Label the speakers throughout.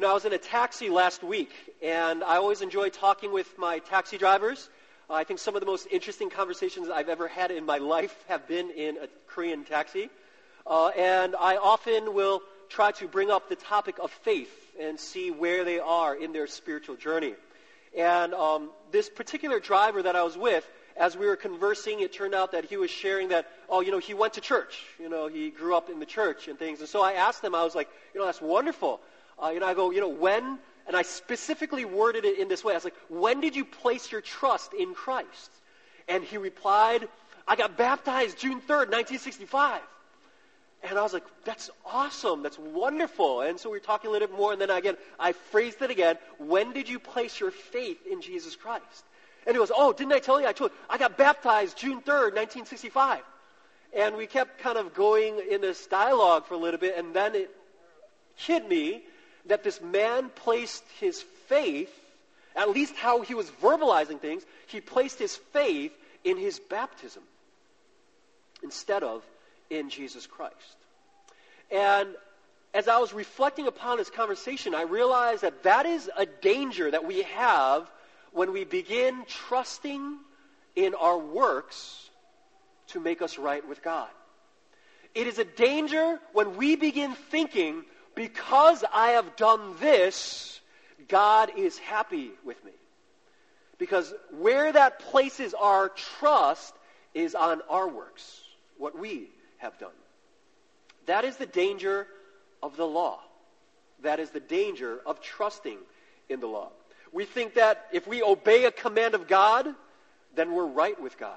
Speaker 1: I was in a taxi last week, and I always enjoy talking with my taxi drivers. I think some of the most interesting conversations I've ever had in my life have been in a Korean taxi. And I often will try to bring up the topic of faith and see where they are in their spiritual journey. And this particular driver that I was with, as we were conversing, it turned out that he was sharing that, he went to church. He grew up in the church and things. And so I asked him, I was like, that's wonderful. I go, when, and I specifically worded it in this way. I was like, when did you place your trust in Christ? And he replied, I got baptized June 3rd, 1965. And I was like, that's awesome. That's wonderful. And so we were talking a little bit more. And then again, I phrased it again. When did you place your faith in Jesus Christ? And he goes, didn't I tell you? I told you. I got baptized June 3rd, 1965. And we kept kind of going in this dialogue for a little bit. And then it hit me that this man placed his faith, at least how he was verbalizing things, he placed his faith in his baptism instead of in Jesus Christ. And as I was reflecting upon this conversation, I realized that is a danger that we have when we begin trusting in our works to make us right with God. It is a danger when we begin thinking, because I have done this, God is happy with me. Because where that places our trust is on our works, what we have done. That is the danger of the law. That is the danger of trusting in the law. We think that if we obey a command of God, then we're right with God.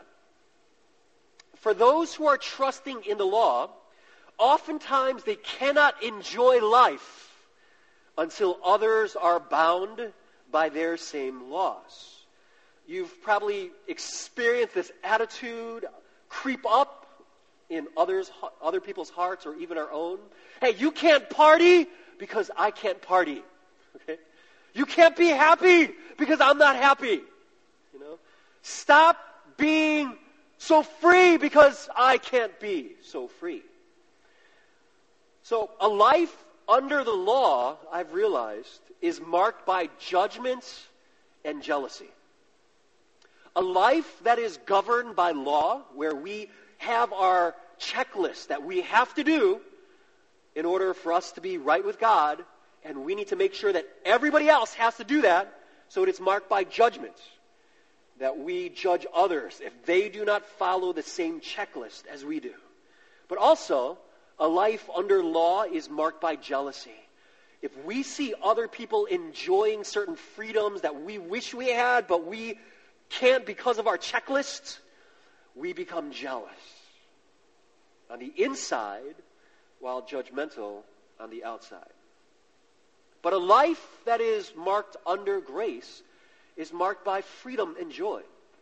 Speaker 1: For those who are trusting in the law, oftentimes they cannot enjoy life until others are bound by their same laws. You've probably experienced this attitude creep up in other people's hearts or even our own. Hey, you can't party because I can't party. Okay? You can't be happy because I'm not happy. Stop being so free because I can't be so free. So a life under the law, I've realized, is marked by judgment and jealousy. A life that is governed by law, where we have our checklist that we have to do in order for us to be right with God, and we need to make sure that everybody else has to do that, so it is marked by judgment, that we judge others if they do not follow the same checklist as we do. But also, a life under law is marked by jealousy. If we see other people enjoying certain freedoms that we wish we had, but we can't because of our checklist, we become jealous on the inside while judgmental on the outside. But a life that is marked under grace is marked by freedom and joy.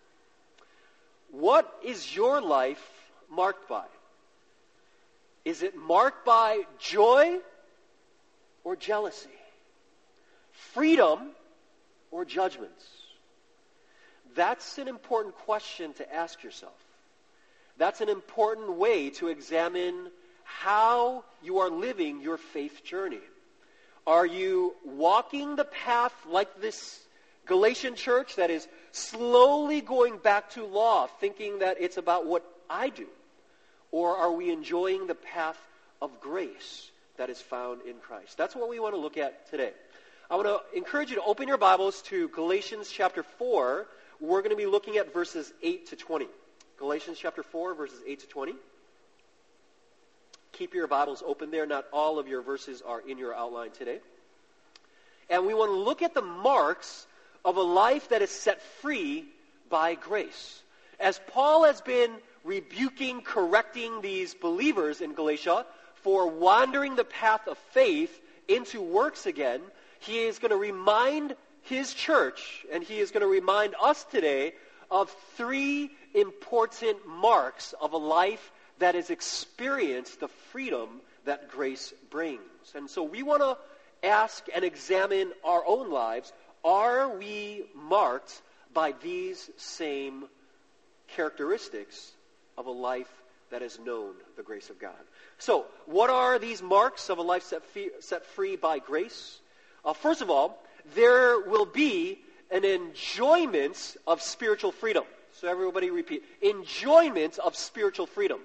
Speaker 1: What is your life marked by? Is it marked by joy or jealousy? Freedom or judgments? That's an important question to ask yourself. That's an important way to examine how you are living your faith journey. Are you walking the path like this Galatian church that is slowly going back to law, thinking that it's about what I do? Or are we enjoying the path of grace that is found in Christ? That's what we want to look at today. I want to encourage you to open your Bibles to Galatians chapter 4. We're going to be looking at verses 8 to 20. Galatians chapter 4, verses 8 to 20. Keep your Bibles open there. Not all of your verses are in your outline today. And we want to look at the marks of a life that is set free by grace. As Paul has been rebuking, correcting these believers in Galatia for wandering the path of faith into works again, he is going to remind his church, and he is going to remind us today, of three important marks of a life that has experienced the freedom that grace brings. And so we want to ask and examine our own lives. Are we marked by these same characteristics of a life that has known the grace of God? So, what are these marks of a life set free by grace? First of all, there will be an enjoyment of spiritual freedom. So everybody repeat. Enjoyment of spiritual freedom.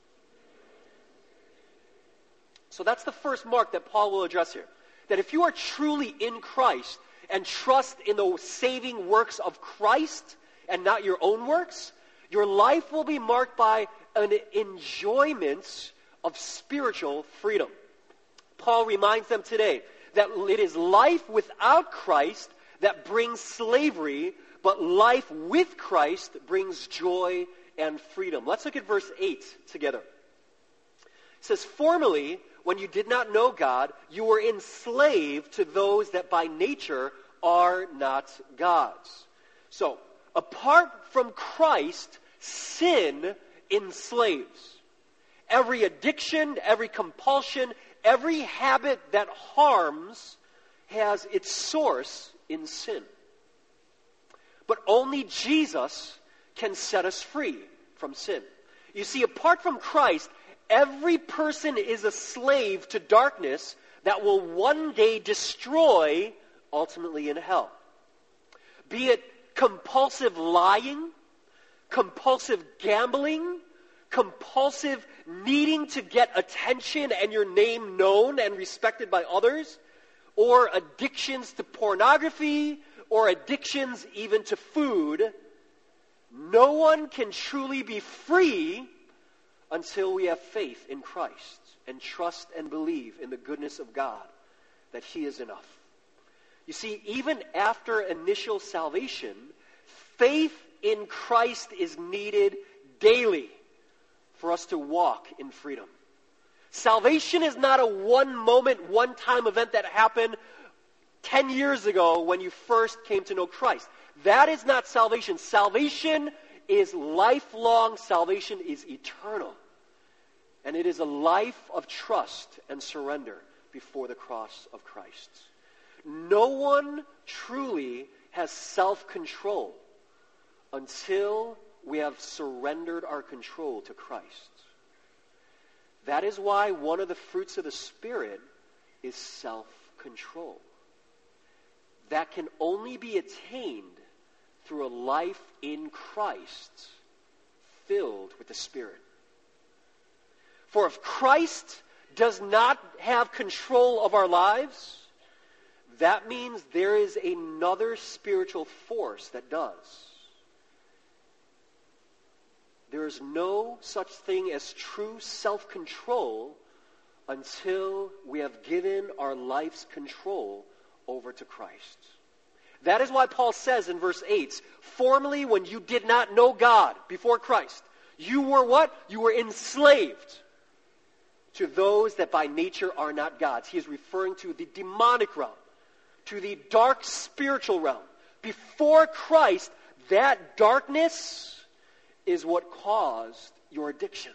Speaker 1: So that's the first mark that Paul will address here. That if you are truly in Christ and trust in the saving works of Christ and not your own works, your life will be marked by an enjoyment of spiritual freedom. Paul reminds them today that it is life without Christ that brings slavery, but life with Christ brings joy and freedom. Let's look at verse 8 together. It says, "Formerly, when you did not know God, you were enslaved to those that by nature are not God's." So, apart from Christ, sin enslaves. Every addiction, every compulsion, every habit that harms has its source in sin. But only Jesus can set us free from sin. You see, apart from Christ, every person is a slave to darkness that will one day destroy, ultimately in hell. Be it compulsive lying, compulsive gambling, compulsive needing to get attention and your name known and respected by others, or addictions to pornography, or addictions even to food, no one can truly be free until we have faith in Christ and trust and believe in the goodness of God, that He is enough. You see, even after initial salvation, faith in Christ is needed daily for us to walk in freedom. Salvation is not a one-moment, one-time event that happened 10 years ago when you first came to know Christ. That is not salvation. Salvation is lifelong. Salvation is eternal. And it is a life of trust and surrender before the cross of Christ. No one truly has self-control until we have surrendered our control to Christ. That is why one of the fruits of the Spirit is self-control. That can only be attained through a life in Christ filled with the Spirit. For if Christ does not have control of our lives, that means there is another spiritual force that does. There is no such thing as true self-control until we have given our life's control over to Christ. That is why Paul says in verse 8, "Formerly when you did not know God," before Christ, "you were" what? "You were enslaved to those that by nature are not God's." He is referring to the demonic realm, to the dark spiritual realm. Before Christ, that darkness is what caused your addictions.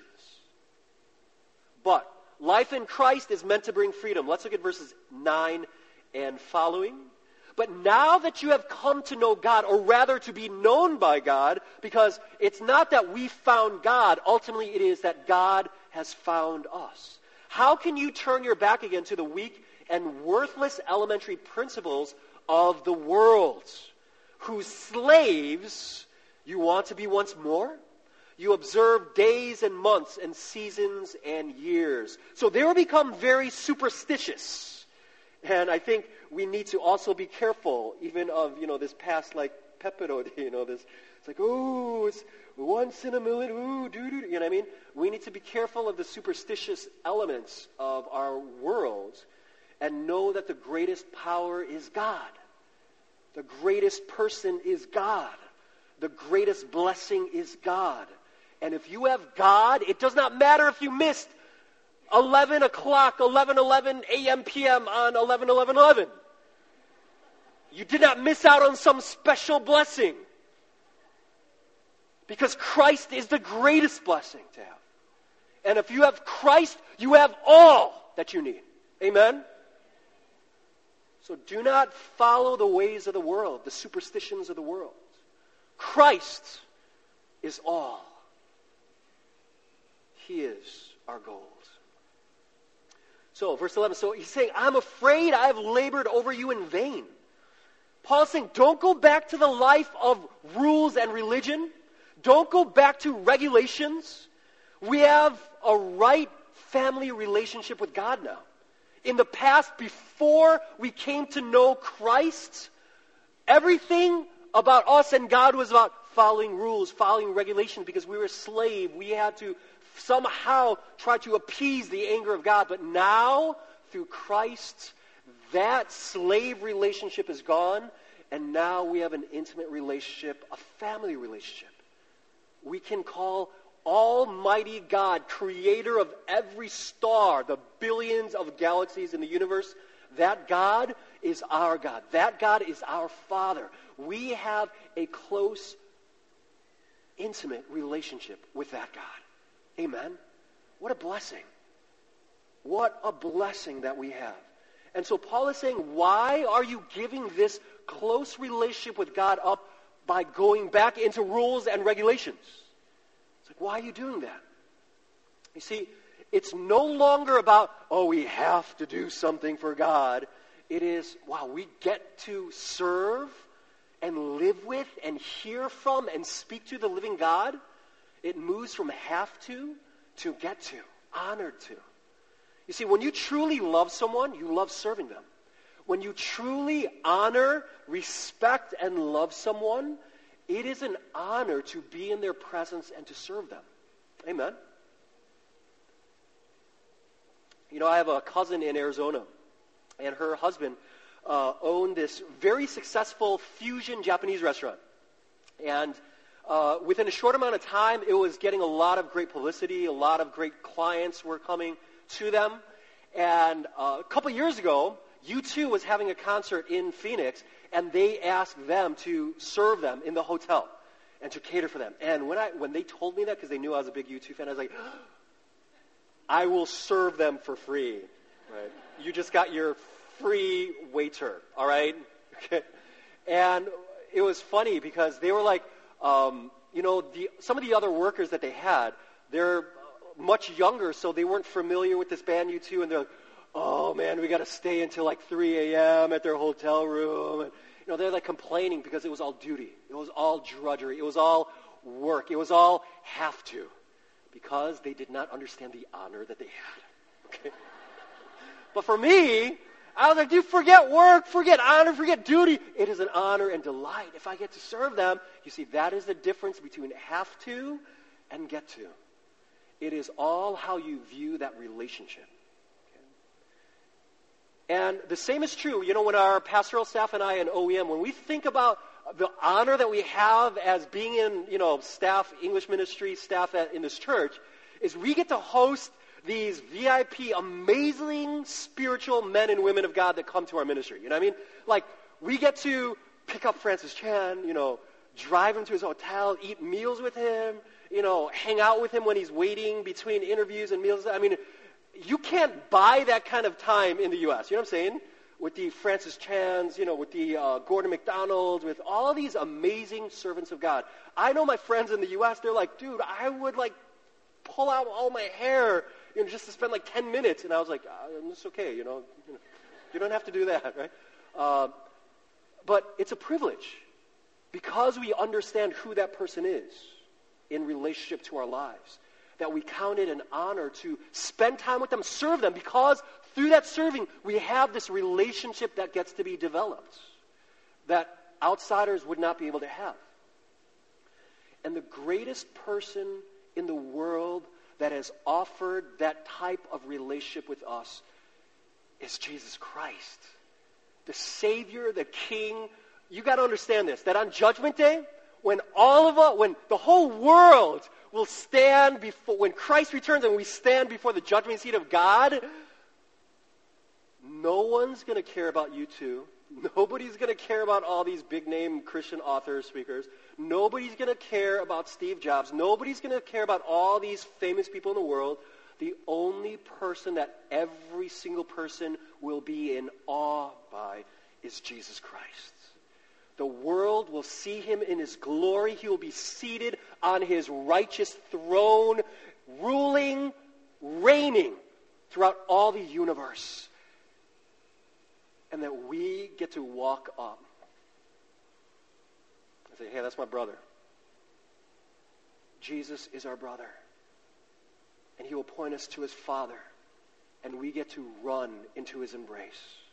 Speaker 1: But life in Christ is meant to bring freedom. Let's look at verses 9 and following. "But now that you have come to know God," or rather to be known by God, because it's not that we found God, ultimately it is that God has found us. How can you turn your back again to the weak and worthless elementary principles of the world, whose slaves you want to be once more? You observe days and months and seasons and years. So they will become very superstitious. And I think we need to also be careful, even of, this past, Pepito Day, this, it's like, oh, it's once in a million, ooh, doo-doo, you know what I mean? We need to be careful of the superstitious elements of our world and know that the greatest power is God. The greatest person is God. The greatest blessing is God. And if you have God, it does not matter if you missed 11 o'clock, 11:11 a.m. p.m. on 11/11/11. You did not miss out on some special blessing. Because Christ is the greatest blessing to have. And if you have Christ, you have all that you need. Amen? So do not follow the ways of the world, the superstitions of the world. Christ is all. He is our gold. So, verse 11, so he's saying, I'm afraid I have labored over you in vain. Paul's saying, don't go back to the life of rules and religion. Don't go back to regulations. We have a right family relationship with God now. In the past, before we came to know Christ, everything about us and God was about following rules, following regulations, because we were a slave. We had to somehow try to appease the anger of God. But now, through Christ, that slave relationship is gone, and now we have an intimate relationship, a family relationship. We can call Almighty God, creator of every star, the billions of galaxies in the universe, that God is our God. That God is our Father. We have a close, intimate relationship with that God. Amen? What a blessing. What a blessing that we have. And so Paul is saying, why are you giving this close relationship with God up by going back into rules and regulations? It's like, why are you doing that? You see, it's no longer about, we have to do something for God. It is, we get to serve and live with and hear from and speak to the living God. It moves from have to get to, honored to. You see, when you truly love someone, you love serving them. When you truly honor, respect, and love someone, it is an honor to be in their presence and to serve them. Amen. You know, I have a cousin in Arizona, and her husband owned this very successful fusion Japanese restaurant. And within a short amount of time, it was getting a lot of great publicity. A lot of great clients were coming to them. And a couple years ago, U2 was having a concert in Phoenix, and they asked them to serve them in the hotel and to cater for them. And when they told me that, because they knew I was a big U2 fan, I was like, I will serve them for free. Right? You just got your free waiter, all right? Okay. And it was funny because they were like, some of the other workers that they had, they're much younger, so they weren't familiar with this band U2, and they're like, oh man, we got to stay until like 3 a.m. at their hotel room. And, they're like complaining because it was all duty. It was all drudgery. It was all work. It was all have to, because they did not understand the honor that they had. Okay? But for me, I was like, dude, forget work, forget honor, forget duty. It is an honor and delight if I get to serve them. You see, that is the difference between have to and get to. It is all how you view that relationship. And the same is true, when our pastoral staff and I in OEM, when we think about the honor that we have as being in, staff, English ministry, staff in this church, is we get to host these VIP, amazing spiritual men and women of God that come to our ministry. You know what I mean? Like, we get to pick up Francis Chan, drive him to his hotel, eat meals with him, hang out with him when he's waiting between interviews and meals. I mean, you can't buy that kind of time in the U.S. You know what I'm saying? With the Francis Chans, with the Gordon McDonalds, with all these amazing servants of God. I know my friends in the U.S., they're like, dude, I would pull out all my hair, just to spend 10 minutes. And I was like, it's okay, you don't have to do that, right? But it's a privilege because we understand who that person is in relationship to our lives, that we count it an honor to spend time with them, serve them, because through that serving, we have this relationship that gets to be developed that outsiders would not be able to have. And the greatest person in the world that has offered that type of relationship with us is Jesus Christ, the Savior, the King. You got to understand this, that on Judgment Day, when the whole world will stand before, when Christ returns and we stand before the judgment seat of God, no one's going to care about U2. Nobody's going to care about all these big-name Christian authors, speakers. Nobody's going to care about Steve Jobs. Nobody's going to care about all these famous people in the world. The only person that every single person will be in awe by is Jesus Christ. The world will see him in his glory. He will be seated on his righteous throne, ruling, reigning throughout all the universe. And that we get to walk up and say, hey, that's my brother. Jesus is our brother. And he will point us to his Father. And we get to run into his embrace.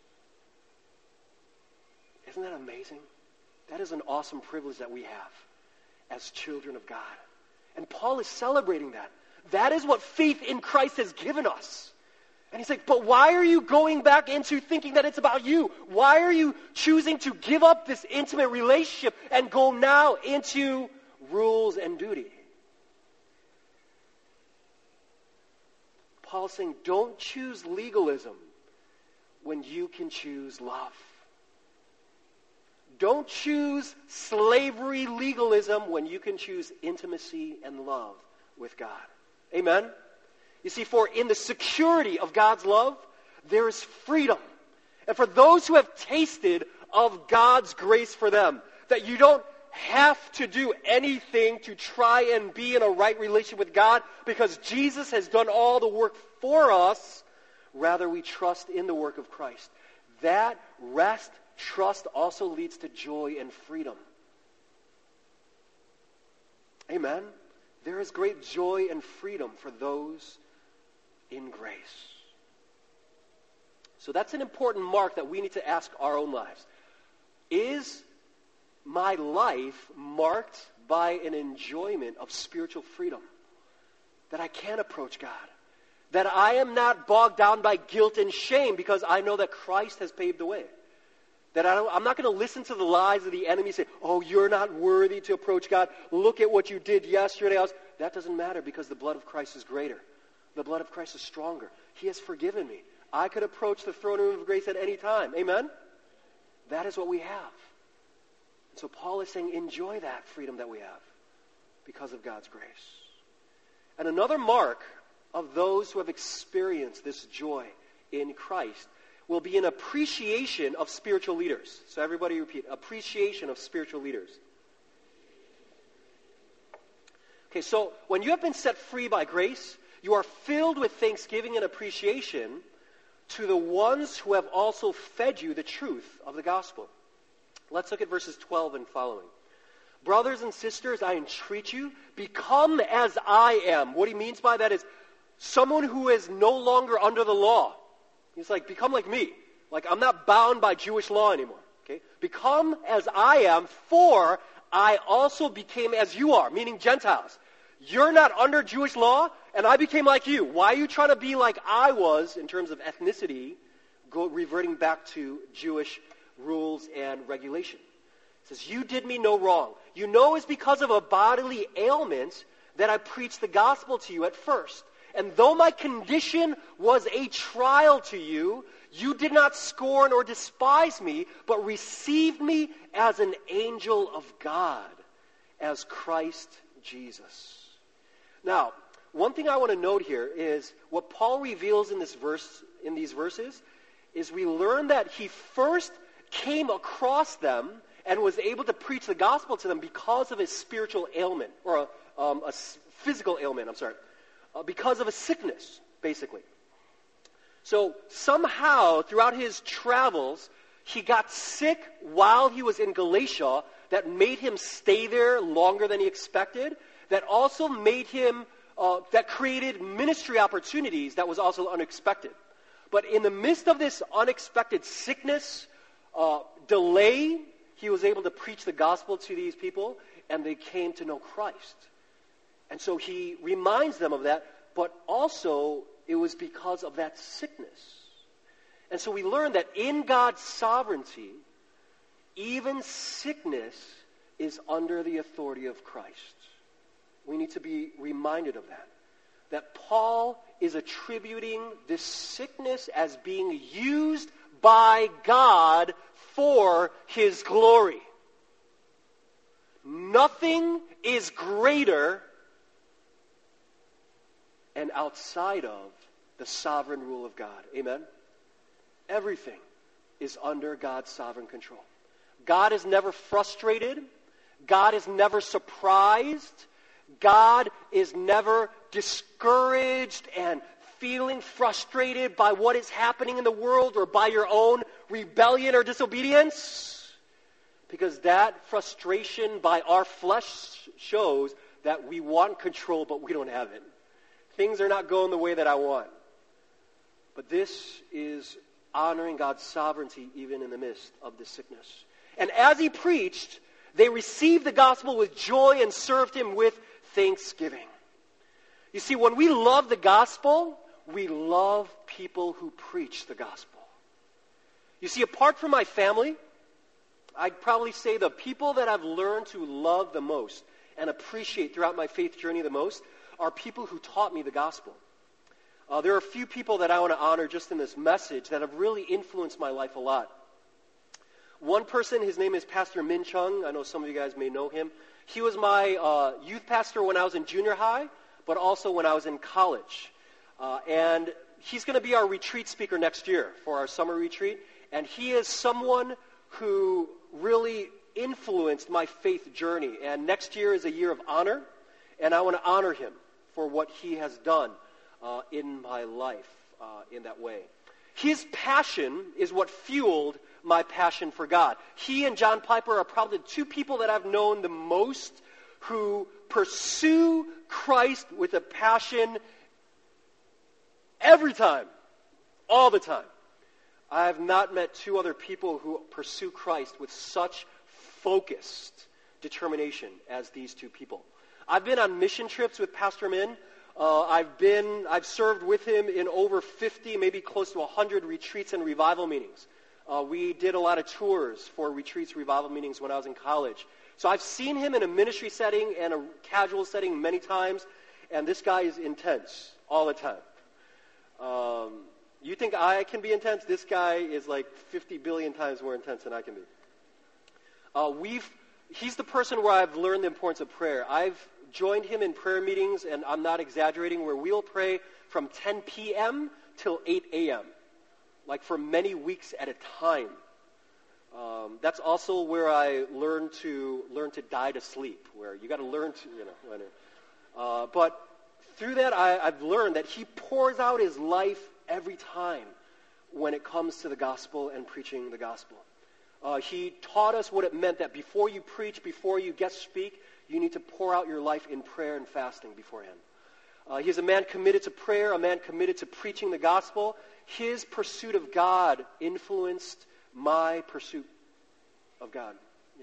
Speaker 1: Isn't that amazing? That is an awesome privilege that we have as children of God. And Paul is celebrating that. That is what faith in Christ has given us. And he's like, but why are you going back into thinking that it's about you? Why are you choosing to give up this intimate relationship and go now into rules and duty? Paul's saying, don't choose legalism when you can choose love. Don't choose slavery legalism when you can choose intimacy and love with God. Amen? You see, for in the security of God's love, there is freedom. And for those who have tasted of God's grace for them, that you don't have to do anything to try and be in a right relationship with God because Jesus has done all the work for us. Rather, we trust in the work of Christ. That rest, trust also leads to joy and freedom. Amen? There is great joy and freedom for those in grace. So that's an important mark that we need to ask our own lives. Is my life marked by an enjoyment of spiritual freedom? That I can approach God. That I am not bogged down by guilt and shame because I know that Christ has paved the way. That I'm not going to listen to the lies of the enemy and say, oh, you're not worthy to approach God. Look at what you did yesterday. That doesn't matter because the blood of Christ is greater. The blood of Christ is stronger. He has forgiven me. I could approach the throne room of grace at any time. Amen? That is what we have. And so Paul is saying, enjoy that freedom that we have because of God's grace. And another mark of those who have experienced this joy in Christ will be an appreciation of spiritual leaders. So everybody repeat, appreciation of spiritual leaders. Okay, so when you have been set free by grace, you are filled with thanksgiving and appreciation to the ones who have also fed you the truth of the gospel. Let's look at verses 12 and following. Brothers and sisters, I entreat you, become as I am. What he means by that is someone who is no longer under the law. He's like, become like me. Like, I'm not bound by Jewish law anymore. Okay? Become as I am, for I also became as you are, meaning Gentiles. You're not under Jewish law, and I became like you. Why are you trying to be like I was in terms of ethnicity, reverting back to Jewish rules and regulation? It says, you did me no wrong. You know it's because of a bodily ailment that I preached the gospel to you at first. And though my condition was a trial to you, you did not scorn or despise me, but received me as an angel of God, as Christ Jesus. Now, one thing I want to note here is what Paul reveals in these verses is we learn that he first came across them and was able to preach the gospel to them because of his spiritual ailment, or a physical ailment, because of a sickness, basically. So somehow, throughout his travels, he got sick while he was in Galatia that made him stay there longer than he expected, that also made him, that created ministry opportunities that was also unexpected. But in the midst of this unexpected sickness, delay, he was able to preach the gospel to these people, and they came to know Christ. And so he reminds them of that, but also it was because of that sickness. And so we learn that in God's sovereignty, even sickness is under the authority of Christ. We need to be reminded of that. That Paul is attributing this sickness as being used by God for his glory. Nothing is greater and outside of the sovereign rule of God. Amen? Everything is under God's sovereign control. God is never frustrated. God is never surprised. God is never discouraged and feeling frustrated by what is happening in the world or by your own rebellion or disobedience? Because that frustration by our flesh shows that we want control, but we don't have it. Things are not going the way that I want. But this is honoring God's sovereignty even in the midst of the sickness. And as he preached, they received the gospel with joy and served him with thanksgiving. You see, when we love the gospel, we love people who preach the gospel. You see, apart from my family, I'd probably say the people that I've learned to love the most and appreciate throughout my faith journey the most are people who taught me the gospel. There are a few people that I want to honor just in this message that have really influenced my life a lot. One person, his name is Pastor Min Chung. I know some of you guys may know him. He was my youth pastor when I was in junior high, but also when I was in college. And he's going to be our retreat speaker next year for our summer retreat. And he is someone who really influenced my faith journey. And next year is a year of honor, and I want to honor him for what he has done in my life in that way. His passion is what fueled my passion for God. He and John Piper are probably the two people that I've known the most who pursue Christ with a passion every time, all the time. I have not met two other people who pursue Christ with such focused determination as these two people. I've been on mission trips with Pastor Min. I've served with him in over 50, maybe close to 100 retreats and revival meetings. We did a lot of tours for retreats, revival meetings when I was in college. So I've seen him in a ministry setting and a casual setting many times, and this guy is intense all the time. You think I can be intense? This guy is like 50 billion times more intense than I can be. He's the person where I've learned the importance of prayer. I've joined him in prayer meetings, and I'm not exaggerating, where we'll pray from 10 p.m. till 8 a.m., like for many weeks at a time. That's also where I learned to die to sleep, where you got to learn to, but through that, I've learned that he pours out his life every time when it comes to the gospel and preaching the gospel. He taught us what it meant that before you preach, before you guest speak, you need to pour out your life in prayer and fasting beforehand. He's a man committed to prayer, a man committed to preaching the gospel. His pursuit of God influenced my pursuit of God,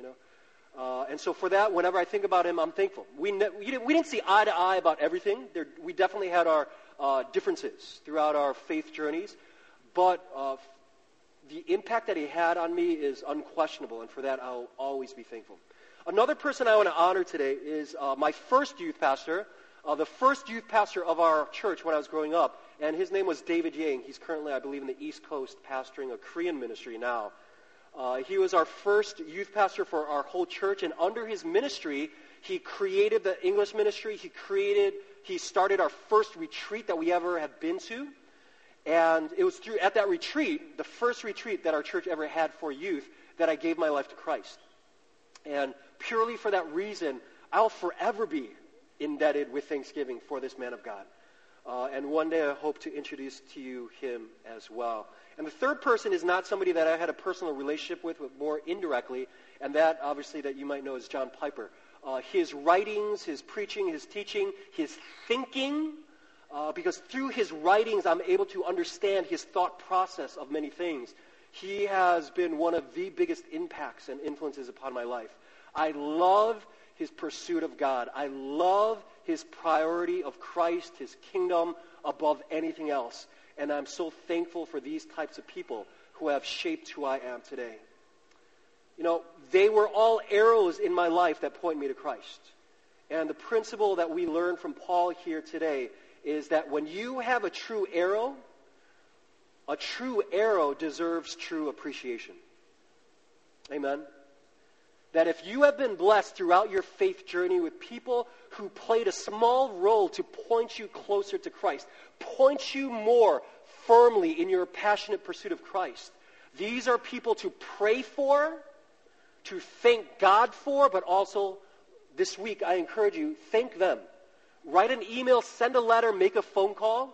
Speaker 1: and so for that, whenever I think about him, I'm thankful. We didn't see eye to eye about everything. We definitely had our differences throughout our faith journeys, but the impact that he had on me is unquestionable, and for that, I'll always be thankful. Another person I want to honor today is my first youth pastor, the first youth pastor of our church when I was growing up, and his name was David Yang. He's currently, I believe, in the East Coast pastoring a Korean ministry now. He was our first youth pastor for our whole church, and under his ministry, he created the English ministry. He started our first retreat that we ever have been to, and it was at that retreat, the first retreat that our church ever had for youth, that I gave my life to Christ. And purely for that reason, I'll forever be indebted with thanksgiving for this man of God. And one day I hope to introduce to you him as well. And the third person is not somebody that I had a personal relationship with, but more indirectly, and that, obviously, that you might know is John Piper. His writings, his preaching, his teaching, his thinking, because through his writings I'm able to understand his thought process of many things. He has been one of the biggest impacts and influences upon my life. I love his pursuit of God. I love his priority of Christ, his kingdom, above anything else. And I'm so thankful for these types of people who have shaped who I am today. They were all arrows in my life that point me to Christ. And the principle that we learn from Paul here today is that when you have a true arrow deserves true appreciation. Amen? That if you have been blessed throughout your faith journey with people who played a small role to point you closer to Christ, point you more firmly in your passionate pursuit of Christ, these are people to pray for, to thank God for, but also this week I encourage you, thank them. Write an email, send a letter, make a phone call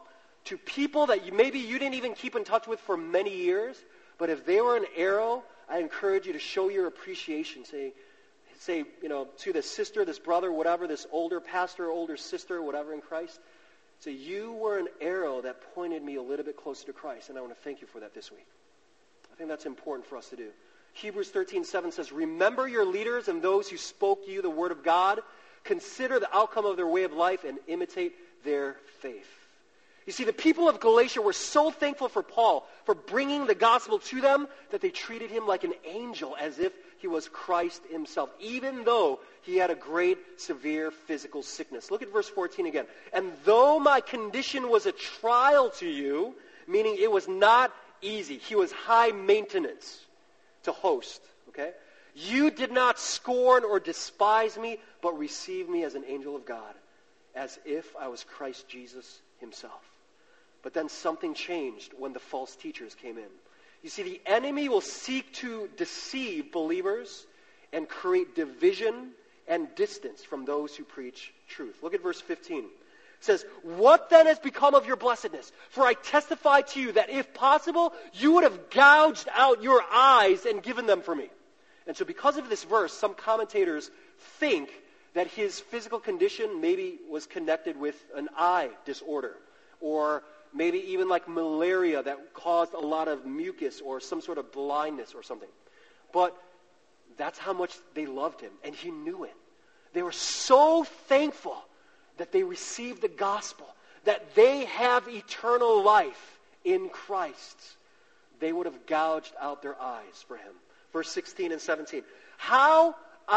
Speaker 1: to people that maybe you didn't even keep in touch with for many years, but if they were an arrow, I encourage you to show your appreciation. Say, to this sister, this brother, whatever, this older pastor, older sister, whatever in Christ, say, you were an arrow that pointed me a little bit closer to Christ, and I want to thank you for that this week. I think that's important for us to do. Hebrews 13:7 says, remember your leaders and those who spoke to you the word of God. Consider the outcome of their way of life and imitate their faith. You see, the people of Galatia were so thankful for Paul for bringing the gospel to them that they treated him like an angel, as if he was Christ himself, even though he had a great, severe physical sickness. Look at verse 14 again. And though my condition was a trial to you, meaning it was not easy, he was high maintenance to host, okay? You did not scorn or despise me, but received me as an angel of God, as if I was Christ Jesus himself. But then something changed when the false teachers came in. You see, the enemy will seek to deceive believers and create division and distance from those who preach truth. Look at verse 15. It says, what then has become of your blessedness? For I testify to you that if possible, you would have gouged out your eyes and given them for me. And so because of this verse, some commentators think that his physical condition maybe was connected with an eye disorder, or maybe even like malaria that caused a lot of mucus or some sort of blindness or something. But that's how much they loved him, and he knew it. They were so thankful that they received the gospel, that they have eternal life in Christ. They would have gouged out their eyes for him. Verse 16 and 17. Have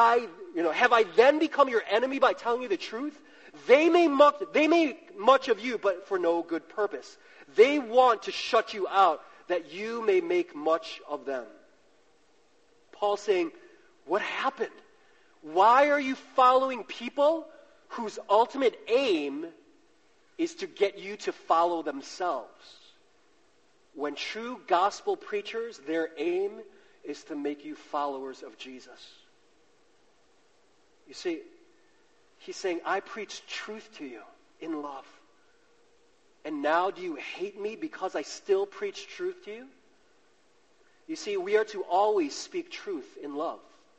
Speaker 1: I then become your enemy by telling you the truth? They make much of you, but for no good purpose. They want to shut you out, that you may make much of them. Paul's saying, what happened? Why are you following people whose ultimate aim is to get you to follow themselves? When true gospel preachers, their aim is to make you followers of Jesus. You see, he's saying, I preach truth to you in love. And now do you hate me because I still preach truth to you? You see, we are to always speak truth in love.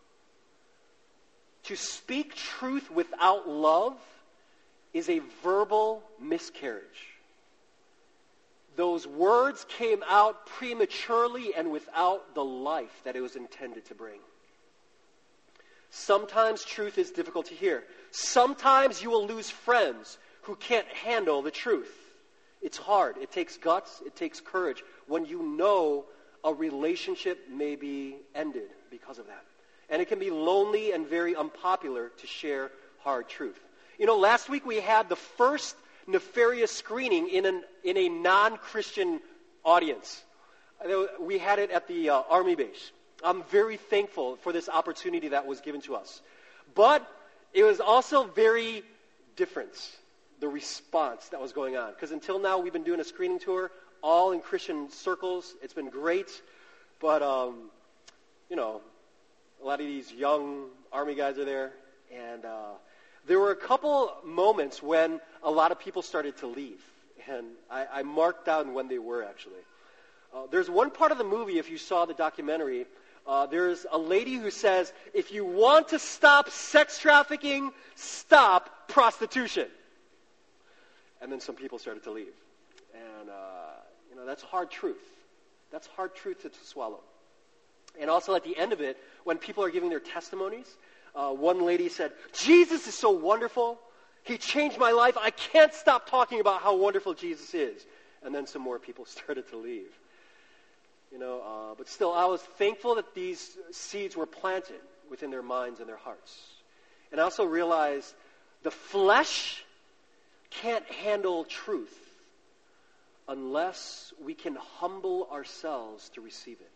Speaker 1: To speak truth without love is a verbal miscarriage. Those words came out prematurely and without the life that it was intended to bring. Sometimes truth is difficult to hear. Sometimes you will lose friends who can't handle the truth. It's hard. It takes guts. It takes courage when you know a relationship may be ended because of that. And it can be lonely and very unpopular to share hard truth. Last week we had the first nefarious screening in a non-Christian audience. We had it at the Army base. I'm very thankful for this opportunity that was given to us. But it was also very different, the response that was going on. Because until now, we've been doing a screening tour, all in Christian circles. It's been great. But, a lot of these young Army guys are there. And there were a couple moments when a lot of people started to leave. And I marked down when they were, actually. There's one part of the movie, if you saw the documentary, there's a lady who says, if you want to stop sex trafficking, stop prostitution. And then some people started to leave. And, that's hard truth. That's hard truth to swallow. And also at the end of it, when people are giving their testimonies, one lady said, Jesus is so wonderful. He changed my life. I can't stop talking about how wonderful Jesus is. And then some more people started to leave. But still, I was thankful that these seeds were planted within their minds and their hearts. And I also realized the flesh can't handle truth unless we can humble ourselves to receive it.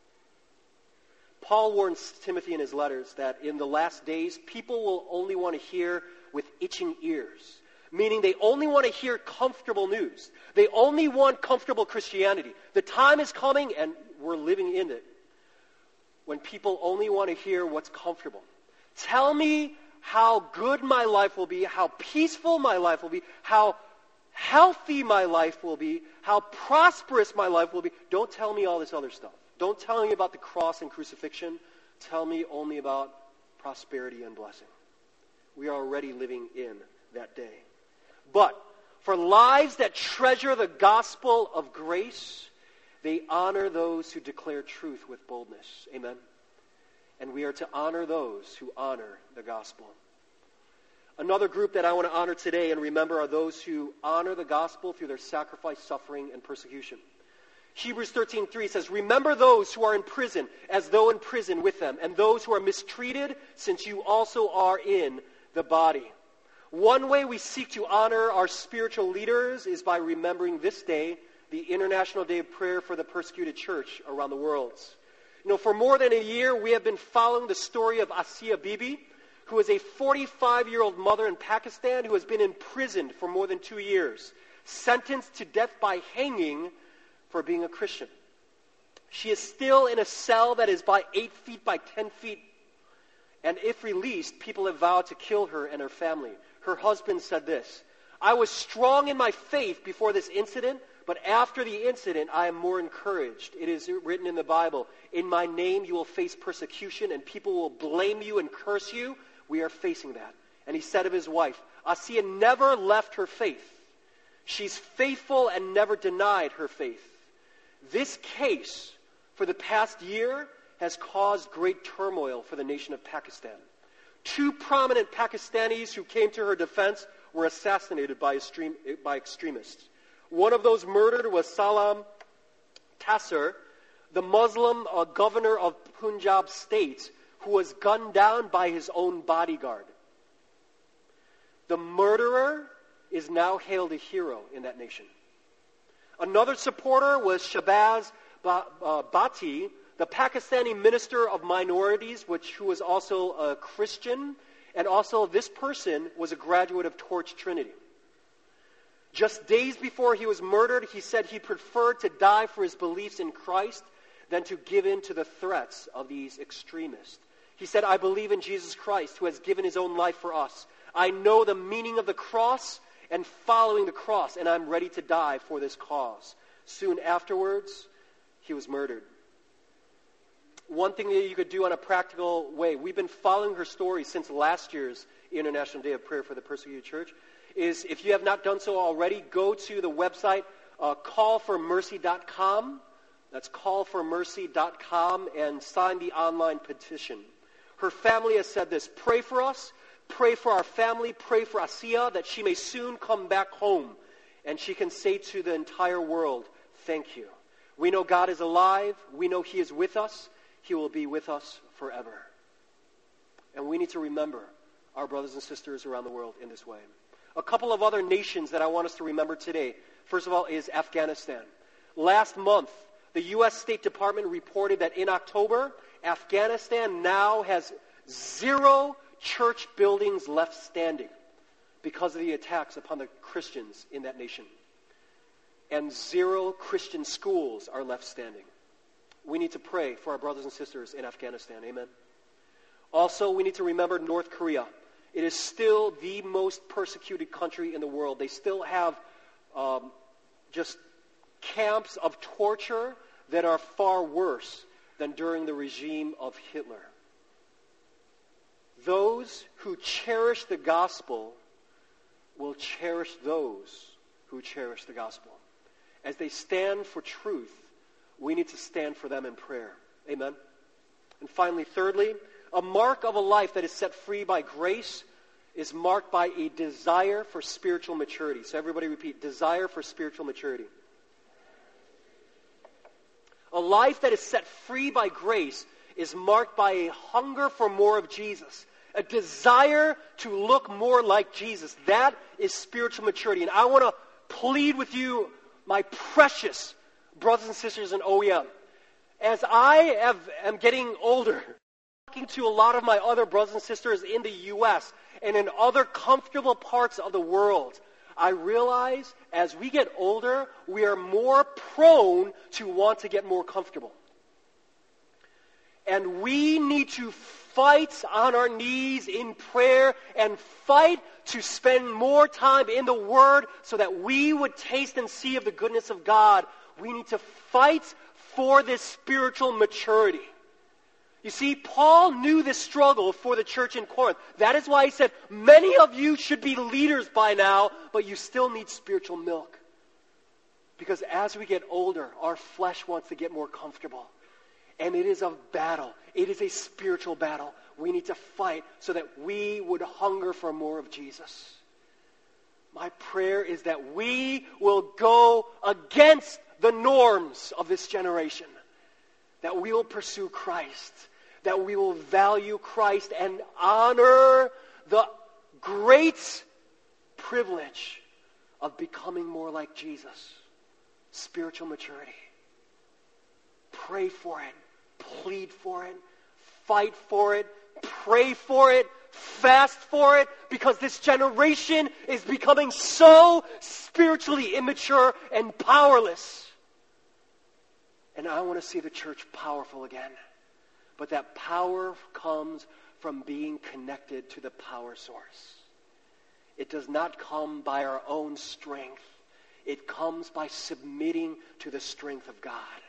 Speaker 1: Paul warns Timothy in his letters that in the last days, people will only want to hear with itching ears. Meaning they only want to hear comfortable news. They only want comfortable Christianity. The time is coming, and we're living in it, when people only want to hear what's comfortable. Tell me how good my life will be, how peaceful my life will be, how healthy my life will be, how prosperous my life will be. Don't tell me all this other stuff. Don't tell me about the cross and crucifixion. Tell me only about prosperity and blessing. We are already living in that day. But for lives that treasure the gospel of grace, they honor those who declare truth with boldness. Amen? And we are to honor those who honor the gospel. Another group that I want to honor today and remember are those who honor the gospel through their sacrifice, suffering, and persecution. Hebrews 13:3 says, remember those who are in prison as though in prison with them, and those who are mistreated, since you also are in the body. One way we seek to honor our spiritual leaders is by remembering this day, the International Day of Prayer for the Persecuted Church around the world. For more than a year, we have been following the story of Asia Bibi, who is a 45-year-old mother in Pakistan who has been imprisoned for more than 2 years, sentenced to death by hanging for being a Christian. She is still in a cell that is by 8 feet by 10 feet. And if released, people have vowed to kill her and her family. Her husband said this, I was strong in my faith before this incident, but after the incident, I am more encouraged. It is written in the Bible, in my name you will face persecution and people will blame you and curse you. We are facing that. And he said of his wife, Asiya never left her faith. She's faithful and never denied her faith. This case for the past year has caused great turmoil for the nation of Pakistan. 2 prominent Pakistanis who came to her defense were assassinated by extremists. One of those murdered was Salam Taseer, the Muslim governor of Punjab state, who was gunned down by his own bodyguard. The murderer is now hailed a hero in that nation. Another supporter was Shahbaz Bhatti, the Pakistani minister of minorities, who was also a Christian, and also this person was a graduate of Torch Trinity. Just days before he was murdered, he said he preferred to die for his beliefs in Christ than to give in to the threats of these extremists. He said, I believe in Jesus Christ, who has given his own life for us. I know the meaning of the cross and following the cross, and I'm ready to die for this cause. Soon afterwards, he was murdered. One thing that you could do on a practical way, we've been following her story since last year's International Day of Prayer for the Persecuted Church, is if you have not done so already, go to the website callformercy.com. That's callformercy.com and sign the online petition. Her family has said this, pray for us, pray for our family, pray for Asiya that she may soon come back home and she can say to the entire world, thank you. We know God is alive. We know He is with us. He will be with us forever. And we need to remember our brothers and sisters around the world in this way. A couple of other nations that I want us to remember today, first of all, is Afghanistan. Last month, the U.S. State Department reported that in October, Afghanistan now has 0 church buildings left standing because of the attacks upon the Christians in that nation. And 0 Christian schools are left standing. We need to pray for our brothers and sisters in Afghanistan. Amen. Also, we need to remember North Korea. It is still the most persecuted country in the world. They still have just camps of torture that are far worse than during the regime of Hitler. Those who cherish the gospel will cherish those who cherish the gospel. As they stand for truth, we need to stand for them in prayer. Amen. And finally, thirdly, a mark of a life that is set free by grace is marked by a desire for spiritual maturity. So everybody repeat, desire for spiritual maturity. A life that is set free by grace is marked by a hunger for more of Jesus, a desire to look more like Jesus. That is spiritual maturity. And I want to plead with you, my precious brothers and sisters in OEM, as I am getting older, talking to a lot of my other brothers and sisters in the U.S. and in other comfortable parts of the world, I realize as we get older, we are more prone to want to get more comfortable. And we need to fight on our knees in prayer and fight to spend more time in the Word so that we would taste and see of the goodness of God. We need to fight for this spiritual maturity. You see, Paul knew this struggle for the church in Corinth. That is why he said, many of you should be leaders by now, but you still need spiritual milk. Because as we get older, our flesh wants to get more comfortable. And it is a battle. It is a spiritual battle. We need to fight so that we would hunger for more of Jesus. My prayer is that we will go against the norms of this generation. That we will pursue Christ. That we will value Christ and honor the great privilege of becoming more like Jesus. Spiritual maturity. Pray for it. Plead for it. Fight for it. Pray for it. Fast for it. Because this generation is becoming so spiritually immature and powerless. And I want to see the church powerful again. But that power comes from being connected to the power source. It does not come by our own strength. It comes by submitting to the strength of God.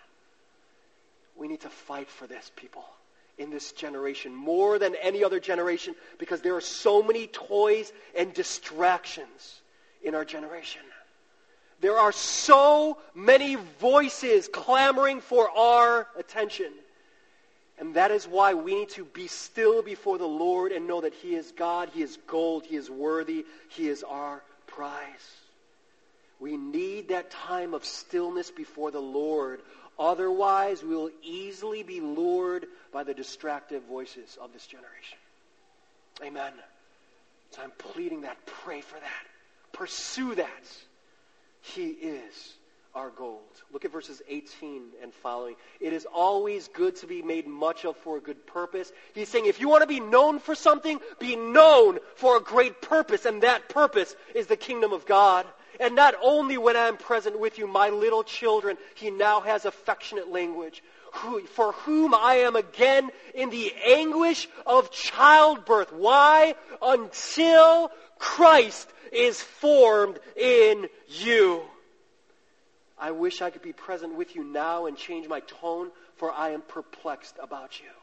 Speaker 1: We need to fight for this, people, in this generation, more than any other generation, because there are so many toys and distractions in our generation. There are so many voices clamoring for our attention. And that is why we need to be still before the Lord and know that He is God, He is gold, He is worthy, He is our prize. We need that time of stillness before the Lord. Otherwise, we will easily be lured by the distractive voices of this generation. Amen. So I'm pleading that. Pray for that. Pursue that. He is our gold. Look at verses 18 and following. It is always good to be made much of for a good purpose. He's saying if you want to be known for something, be known for a great purpose. And that purpose is the kingdom of God. And not only when I'm present with you, my little children, he now has affectionate language. For whom I am again in the anguish of childbirth. Why? Until Christ is formed in you. I wish I could be present with you now and change my tone, for I am perplexed about you.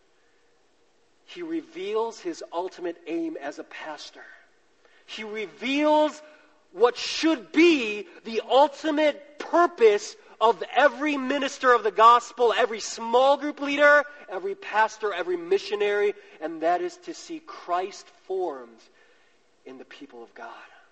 Speaker 1: He reveals his ultimate aim as a pastor. He reveals what should be the ultimate purpose of every minister of the gospel, every small group leader, every pastor, every missionary, and that is to see Christ formed in the people of God.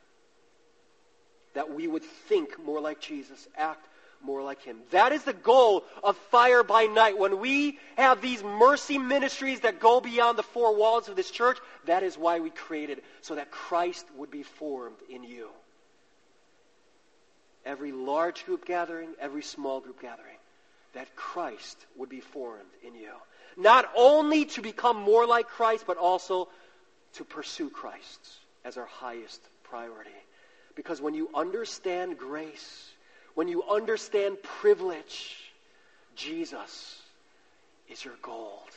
Speaker 1: That we would think more like Jesus, act more like Him. That is the goal of Fire by Night. When we have these mercy ministries that go beyond the four walls of this church, that is why we created it, so that Christ would be formed in you. Every large group gathering, every small group gathering, that Christ would be formed in you. Not only to become more like Christ, but also to pursue Christ as our highest priority. Because when you understand grace, when you understand privilege, Jesus is your gold.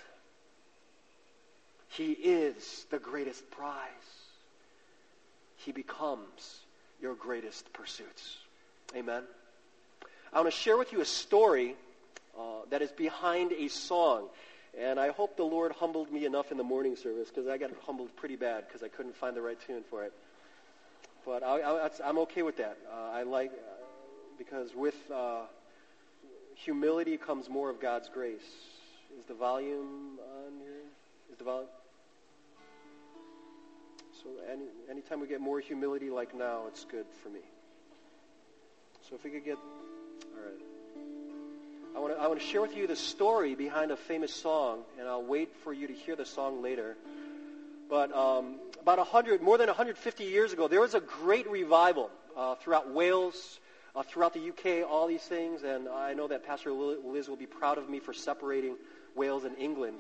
Speaker 1: He is the greatest prize. He becomes your greatest pursuits. Amen. I want to share with you a story that is behind a song. And I hope the Lord humbled me enough in the morning service, because I got humbled pretty bad because I couldn't find the right tune for it. But I'm okay with that. Because with humility comes more of God's grace. Is the volume on here? Is the volume? So anytime we get more humility like now, it's good for me. So if we could get, all right. I want to share with you the story behind a famous song, and I'll wait for you to hear the song later. But more than 150 years ago, there was a great revival throughout Wales, throughout the UK, all these things. And I know that Pastor Liz will be proud of me for separating Wales and England.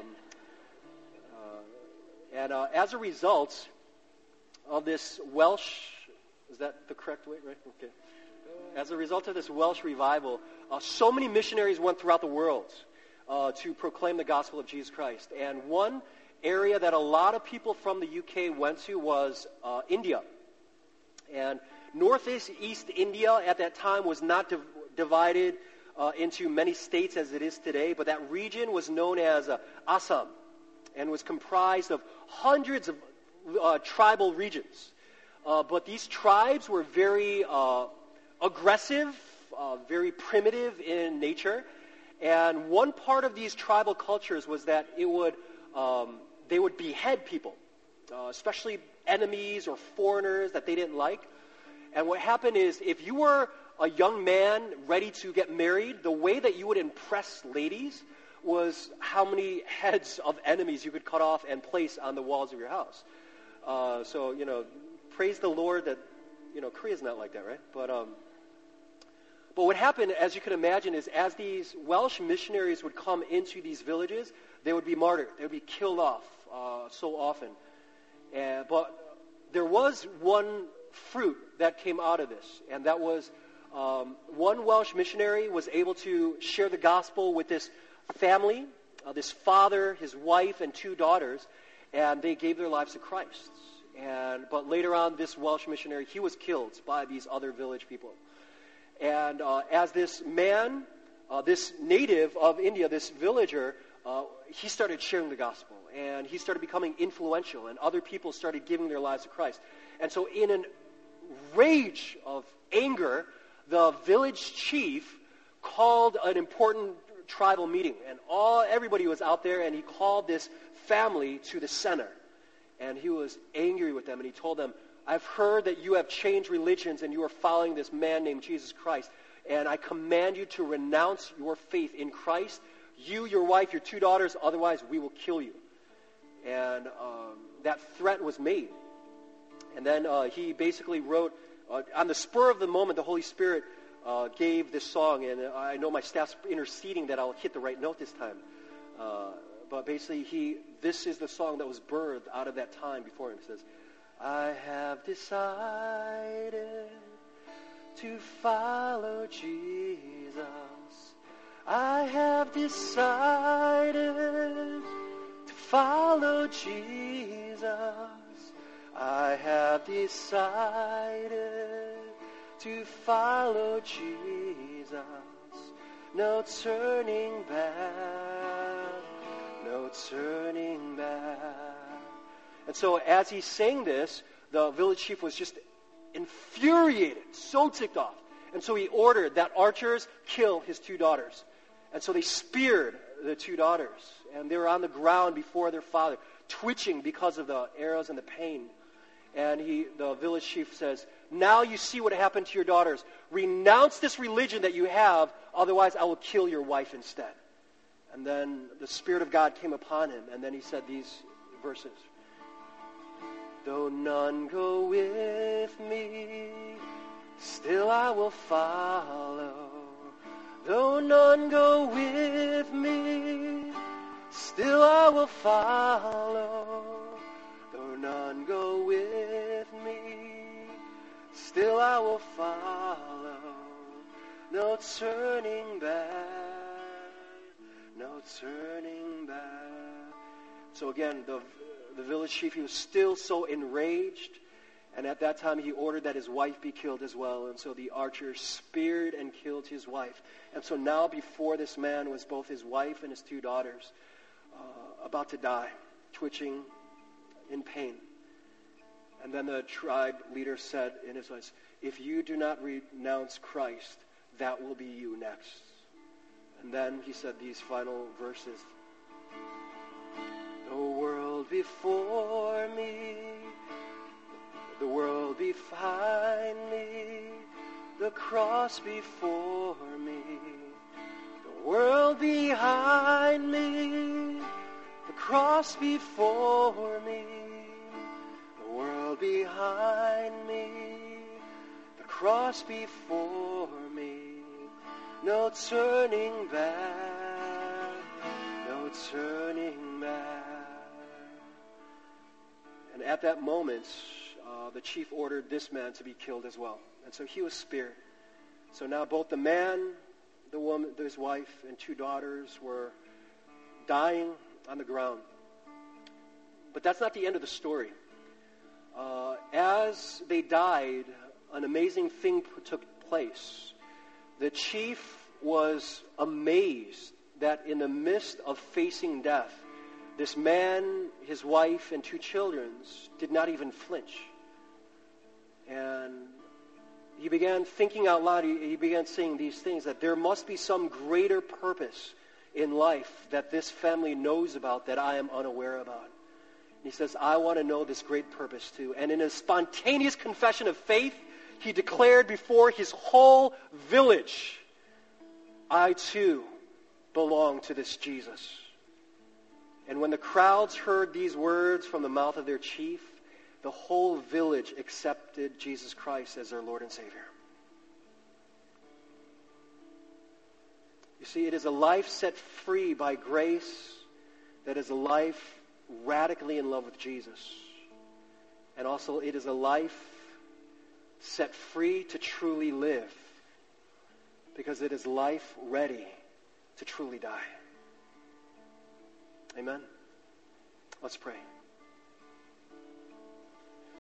Speaker 1: As a result of this Welsh, is that the correct way, right? Okay. As a result of this Welsh revival, so many missionaries went throughout the world. to proclaim the gospel of Jesus Christ. And one area that a lot of people from the UK went to was India. And northeast India at that time was not divided into many states as it is today, but that region was known as Assam and was comprised of hundreds of tribal regions. But these tribes were very aggressive, very primitive in nature. And one part of these tribal cultures was that they would behead people, especially enemies or foreigners that they didn't like. And what happened is, if you were a young man ready to get married, the way that you would impress ladies was how many heads of enemies you could cut off and place on the walls of your house. So, praise the Lord that, Korea's not like that, right? But what happened, as you can imagine, is as these Welsh missionaries would come into these villages, they would be martyred. They would be killed off so often. But there was one fruit that came out of this, and that was one Welsh missionary was able to share the gospel with this family, this father, his wife, and 2 daughters, and they gave their lives to Christ. But later on, this Welsh missionary, he was killed by these other village people. And as this man, this native of India, this villager, he started sharing the gospel, and he started becoming influential, and other people started giving their lives to Christ. And so in a rage of anger, the village chief called an important tribal meeting, and everybody was out there, and he called this family to the center. And he was angry with them, and he told them, I've heard that you have changed religions and you are following this man named Jesus Christ, and I command you to renounce your faith in Christ, you, your wife, your 2 daughters, otherwise we will kill you. And that threat was made. And then he basically wrote, on the spur of the moment, the Holy Spirit gave this song, and I know my staff's interceding that I'll hit the right note this time. But basically, this is the song that was birthed out of that time before him. It says, I have decided to follow Jesus. I have decided to follow Jesus. I have decided to follow Jesus. No turning back, no turning back. And so as he sang this, the village chief was just infuriated, so ticked off. And so he ordered that archers kill his 2 daughters. And so they speared the 2 daughters. And they were on the ground before their father, twitching because of the arrows and the pain. And the village chief says, now you see what happened to your daughters. Renounce this religion that you have, otherwise I will kill your wife instead. And then the Spirit of God came upon him, and then he said these verses. Though none go with me, still I will follow. Though none go with me, still I will follow. Though none go with me, still I will follow. No turning back, no turning back. So again, the village chief, he was still so enraged, and at that time he ordered that his wife be killed as well. And so the archers speared and killed his wife. And so now before this man was both his wife and his 2 daughters about to die, twitching in pain. And then the tribe leader said in his voice, if you do not renounce Christ, that will be you next. And then he said these final verses. The world before me, the world behind me, the cross before me, the world behind me, the cross before me, the world behind me, the cross before me, no turning back, no turning back. And at that moment, the chief ordered this man to be killed as well. And so he was spared. So now both the man, the woman, his wife, and 2 daughters were dying on the ground. But that's not the end of the story. As they died, an amazing thing took place. The chief was amazed that in the midst of facing death, this man, his wife, and 2 children did not even flinch. And he began thinking out loud, he began saying these things, that there must be some greater purpose in life that this family knows about that I am unaware about. He says, I want to know this great purpose too. And in a spontaneous confession of faith, he declared before his whole village, I too belong to this Jesus. And when the crowds heard these words from the mouth of their chief, the whole village accepted Jesus Christ as their Lord and Savior. You see, it is a life set free by grace that is a life radically in love with Jesus. And also it is a life set free to truly live, because it is life ready to truly die. Amen? Let's pray.